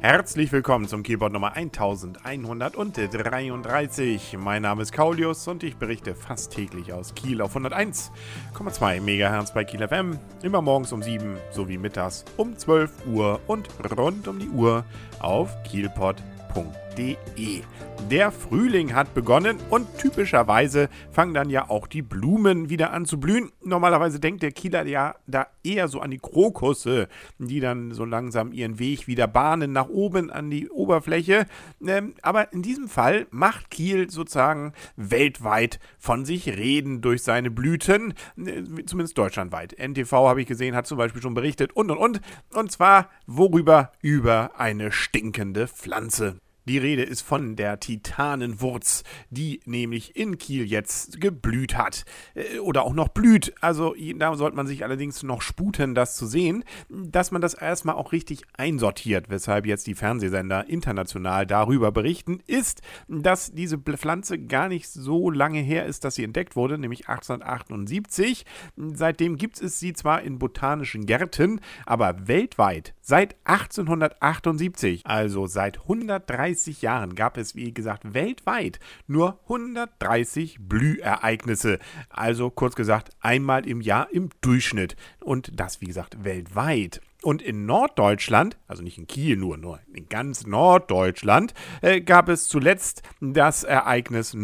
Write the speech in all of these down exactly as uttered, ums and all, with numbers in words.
Herzlich willkommen zum Kielpot Nummer elfhundertdreiunddreißig. Mein Name ist Kaulius und ich berichte fast täglich aus Kiel auf hunderteins Komma zwei Megahertz bei Kiel F M. Immer morgens um sieben sowie mittags um zwölf Uhr und rund um die Uhr auf kielpot punkt de. Der Frühling hat begonnen und typischerweise fangen dann ja auch die Blumen wieder an zu blühen. Normalerweise denkt der Kieler ja da eher so an die Krokusse, die dann so langsam ihren Weg wieder bahnen nach oben an die Oberfläche. Ähm, aber in diesem Fall macht Kiel sozusagen weltweit von sich reden durch seine Blüten, äh, zumindest deutschlandweit. N T V, habe ich gesehen, hat zum Beispiel schon berichtet und und und. Und zwar worüber? Über eine stinkende Pflanze. Die Rede ist von der Titanenwurz, die nämlich in Kiel jetzt geblüht hat. Äh, oder auch noch blüht. Also da sollte man sich allerdings noch sputen, das zu sehen, dass man das erstmal auch richtig einsortiert. Weshalb jetzt die Fernsehsender international darüber berichten, ist, dass diese Pflanze gar nicht so lange her ist, dass sie entdeckt wurde, nämlich achtzehnhundertachtundsiebzig. Seitdem gibt es sie zwar in botanischen Gärten, aber weltweit seit achtzehnhundertachtundsiebzig, also seit hundertdreißig Jahren, gab es, wie gesagt, weltweit nur hundertdreißig Blühereignisse. Also kurz gesagt, einmal im Jahr im Durchschnitt. Und das, wie gesagt, weltweit. Und in Norddeutschland, also nicht in Kiel nur, nur in ganz Norddeutschland, äh, gab es zuletzt das Ereignis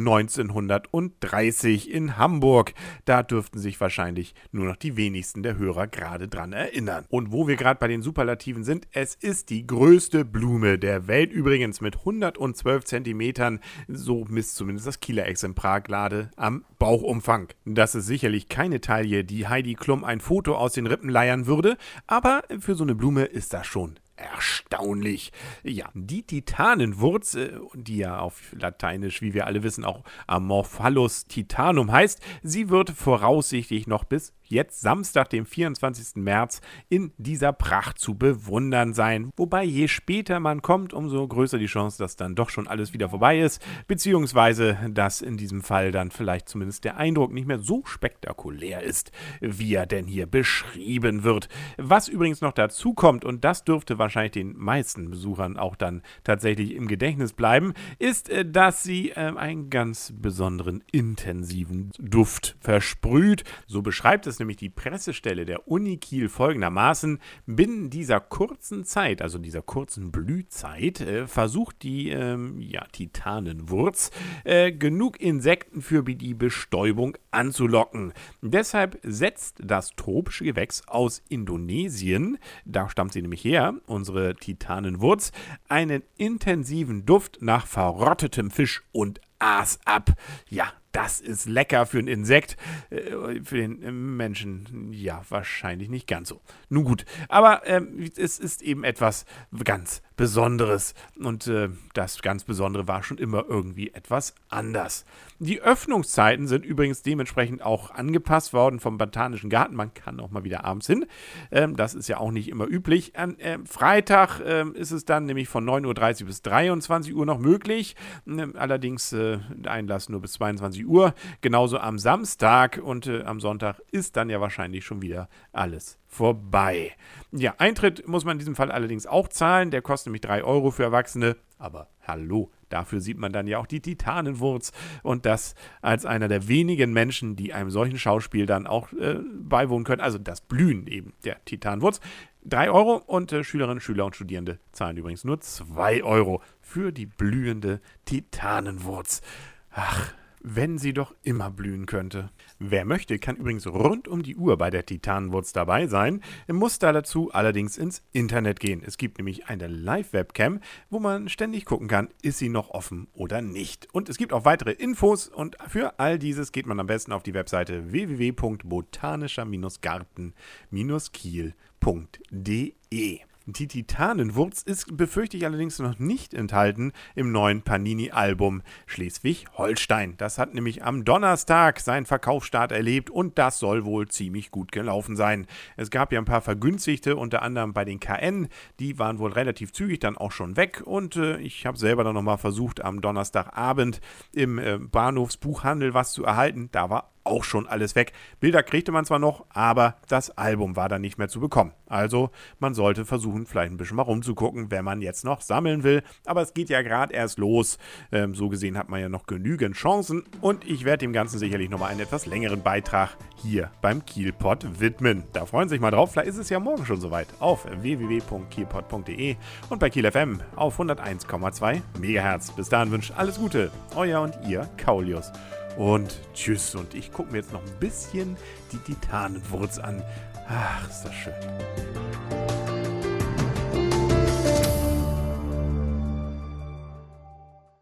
neunzehnhundertdreißig in Hamburg. Da dürften sich wahrscheinlich nur noch die wenigsten der Hörer gerade dran erinnern. Und wo wir gerade bei den Superlativen sind, es ist die größte Blume der Welt übrigens mit hundertzwölf Zentimetern. So misst zumindest das Kieler Exemplar gerade am Bauchumfang. Das ist sicherlich keine Taille, die Heidi Klum ein Foto aus den Rippen leiern würde, aber für Für so eine Blume ist das schon erstaunlich. Ja, die Titanenwurz, die ja auf Lateinisch, wie wir alle wissen, auch Amorphallus titanum heißt, sie wird voraussichtlich noch bis jetzt Samstag, dem vierundzwanzigsten März, in dieser Pracht zu bewundern sein. Wobei je später man kommt, umso größer die Chance, dass dann doch schon alles wieder vorbei ist, beziehungsweise dass in diesem Fall dann vielleicht zumindest der Eindruck nicht mehr so spektakulär ist, wie er denn hier beschrieben wird. Was übrigens noch dazu kommt, und das dürfte wahrscheinlich den meisten Besuchern auch dann tatsächlich im Gedächtnis bleiben, ist, dass sie äh, einen ganz besonderen intensiven Duft versprüht. So beschreibt es nämlich die Pressestelle der Uni Kiel folgendermaßen: Binnen dieser kurzen Zeit, also dieser kurzen Blühzeit, äh, versucht die ähm, ja, Titanenwurz äh, genug Insekten für die Bestäubung anzulocken. Deshalb setzt das tropische Gewächs aus Indonesien, da stammt sie nämlich her, unsere Titanenwurz, einen intensiven Duft nach verrottetem Fisch und Aas ab. Ja, das ist lecker für ein Insekt, für den Menschen ja wahrscheinlich nicht ganz so. Nun gut, aber äh, es ist eben etwas ganz Besonderes und äh, das ganz Besondere war schon immer irgendwie etwas anders. Die Öffnungszeiten sind übrigens dementsprechend auch angepasst worden vom Botanischen Garten. Man kann auch mal wieder abends hin. Ähm, das ist ja auch nicht immer üblich. An äh, Freitag äh, ist es dann nämlich von neun Uhr dreißig bis dreiundzwanzig Uhr noch möglich. Ähm, allerdings äh, Einlass nur bis zweiundzwanzig Uhr. Genauso am Samstag und äh, am Sonntag ist dann ja wahrscheinlich schon wieder alles vorbei. Ja, Eintritt muss man in diesem Fall allerdings auch zahlen. Der kostet nämlich drei Euro für Erwachsene. Aber hallo, dafür sieht man dann ja auch die Titanenwurz. Und das als einer der wenigen Menschen, die einem solchen Schauspiel dann auch äh, beiwohnen können. Also das Blühen eben der Titanenwurz. drei Euro und äh, Schülerinnen, Schüler und Studierende zahlen übrigens nur zwei Euro für die blühende Titanenwurz. Ach, wenn sie doch immer blühen könnte. Wer möchte, kann übrigens rund um die Uhr bei der Titanenwurz dabei sein, muss da dazu allerdings ins Internet gehen. Es gibt nämlich eine Live-Webcam, wo man ständig gucken kann, ist sie noch offen oder nicht. Und es gibt auch weitere Infos und für all dieses geht man am besten auf die Webseite w w w punkt botanischer garten kiel punkt de. Die Titanenwurz ist, befürchte ich, allerdings noch nicht enthalten im neuen Panini-Album Schleswig-Holstein. Das hat nämlich am Donnerstag seinen Verkaufsstart erlebt und das soll wohl ziemlich gut gelaufen sein. Es gab ja ein paar Vergünstigte, unter anderem bei den K N, die waren wohl relativ zügig dann auch schon weg und äh, ich habe selber dann nochmal versucht, am Donnerstagabend im äh, Bahnhofsbuchhandel was zu erhalten. Da war auch schon alles weg. Bilder kriegte man zwar noch, aber das Album war dann nicht mehr zu bekommen. Also man sollte versuchen, vielleicht ein bisschen mal rumzugucken, wenn man jetzt noch sammeln will. Aber es geht ja gerade erst los. Ähm, so gesehen hat man ja noch genügend Chancen. Und ich werde dem Ganzen sicherlich nochmal einen etwas längeren Beitrag hier beim Kielpot widmen. Da freuen Sie sich mal drauf. Vielleicht ist es ja morgen schon soweit. Auf w w w punkt kielpot punkt d e und bei Kiel F M auf hunderteins Komma zwei Megahertz. Bis dahin wünscht alles Gute. Euer und ihr Kaulius. Und tschüss. Und ich gucke mir jetzt noch ein bisschen die Titanenwurz an. Ach, ist das schön.